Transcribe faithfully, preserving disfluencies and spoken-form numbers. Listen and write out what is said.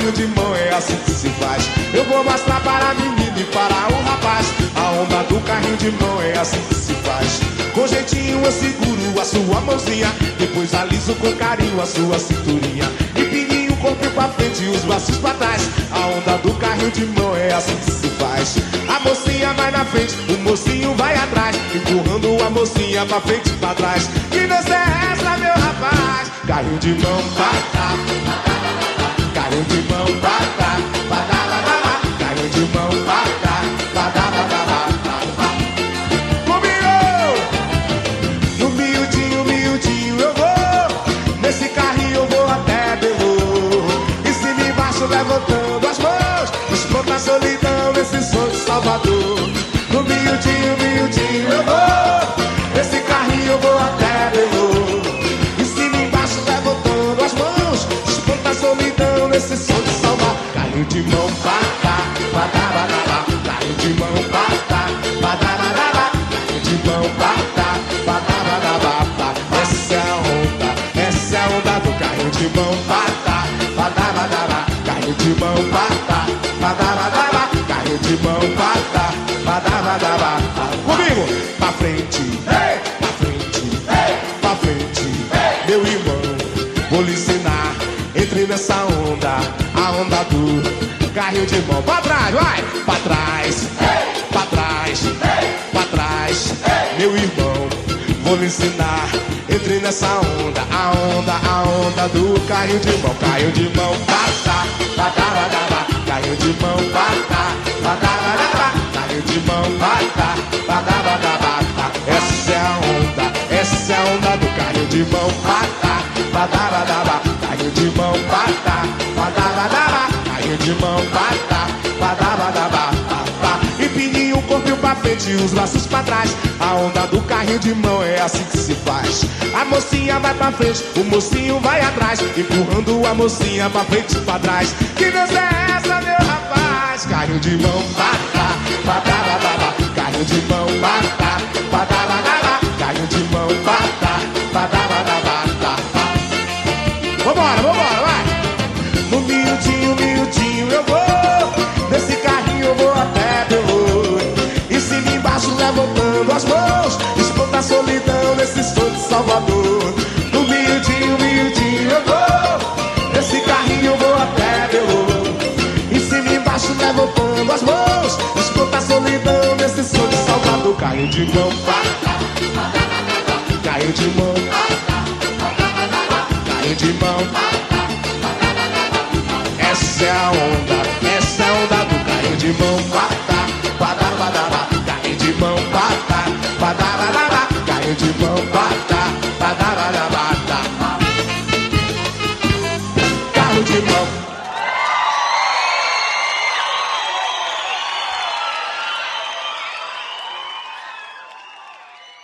carrinho de mão, é assim que se faz. Eu vou mostrar para a menina e para o rapaz. A onda do carrinho de mão, é assim que se faz. Com jeitinho eu seguro a sua mãozinha, depois aliso com carinho a sua cinturinha. Empininho o corpo pra frente e os braços pra trás. A onda do carrinho de mão, é assim que se faz. A mocinha vai na frente, o mocinho vai atrás, empurrando a mocinha pra frente e pra trás. Que dança é essa, meu rapaz? Carrinho de mão, tá, tá. Carrinho de mão, tá, tá. Carrinho de mão, tá, tá. Combinou! No miudinho, miudinho eu vou. Nesse carrinho eu vou até Belo. Em cima e embaixo levantando as mãos. Esconda a solidão nesse som de Salvador. No miudinho, miudinho eu vou. Nesse carrinho eu vou até Belo. Em cima e embaixo levantando as mãos. Esconda a solidão nesse som de Salvador. Carrinho de mão, pá, tá, pá, tá, pá, tá, pá. Carrinho de mão, pá, tá, pá, tá, pá, tá, pá. Carrinho de mão, pá, tá, pá, tá, pá, tá, pá, pá. Essa é a onda, essa é a onda do carrinho de mão, pá, tá, pá, tá, pá, tá, pá. Carrinho de mão, pá, tá, pá, tá, pá, tá, pá. Carrinho de mão, pá, tá, pá, tá, pá, tá, pá. Comigo, pra frente, hey, pra frente, hey, pra frente, hey. Meu irmão, vou lhe ensinar. Entre nessa onda, a onda do carrinho de mão. Pra trás, vai! Pra trás, hey, pra trás, hey, pra trás, hey. Meu irmão, vou lhe ensinar. Entre nessa onda, a onda, a onda do carrinho de mão. Carrinho de mão, passa, badabadaba. Carrinho de mão, passa, badabadaba. Carrinho de mão, passa, badabadaba. Essa é a onda, essa é a onda do carrinho de mão, passa, badabadaba. Carrinho de mão, passa, badabadaba. Carrinho de mão, passa, badabadaba. Empininho o corpo pra frente e os braços pra trás. A onda do carrinho de mão, é assim que se faz. A mocinha vai pra frente, o mocinho vai atrás, empurrando a mocinha pra frente e pra trás. Que dança é essa, meu rapaz? Carrinho de mão, bata, badabadaba. Carrinho de mão, bata, badabadaba. Carrinho de mão, bata, badabadaba. Vambora, vambora, vai! No miudinho, miudinho eu vou. Nesse carrinho eu vou até Belo. Em cima e embaixo levantando as mãos. Escuta a solidão nesse som de Salvador. No miudinho, miudinho eu vou. Nesse carrinho eu vou até Belo. Em cima e embaixo levantando as mãos. Escuta a solidão nesse som de Salvador. Carrinho de mão, carrinho de mão, carrinho de mão. Essa é a onda, essa é a onda do carrinho de mão, pata, badabadaba. Carrinho de mão, pata, badabadaba. Carrinho de mão, pata, badabadaba.